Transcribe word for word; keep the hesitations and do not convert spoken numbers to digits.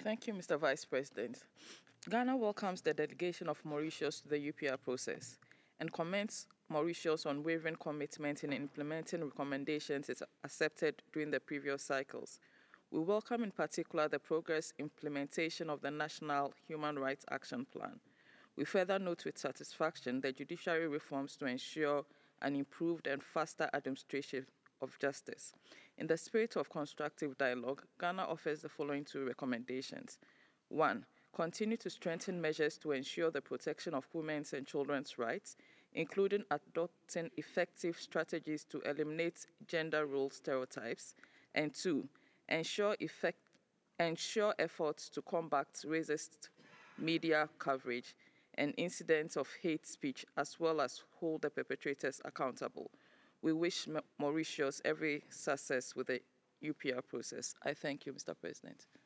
Thank you, Mister Vice President. Ghana welcomes the delegation of Mauritius to the U P R process and commends Mauritius' unwavering commitment in implementing recommendations it accepted during the previous cycles. We welcome in particular the progress implementation of the National Human Rights Action Plan. We further note with satisfaction the judiciary reforms to ensure an improved and faster administration of justice. In the spirit of constructive dialogue, Ghana offers the following two recommendations. One, continue to strengthen measures to ensure the protection of women's and children's rights, including adopting effective strategies to eliminate gender role stereotypes. And two, ensure, effect, ensure efforts to combat racist media coverage and incidents of hate speech, as well as hold the perpetrators accountable. We wish Mauritius every success with the U P R process. I thank you, Mister President.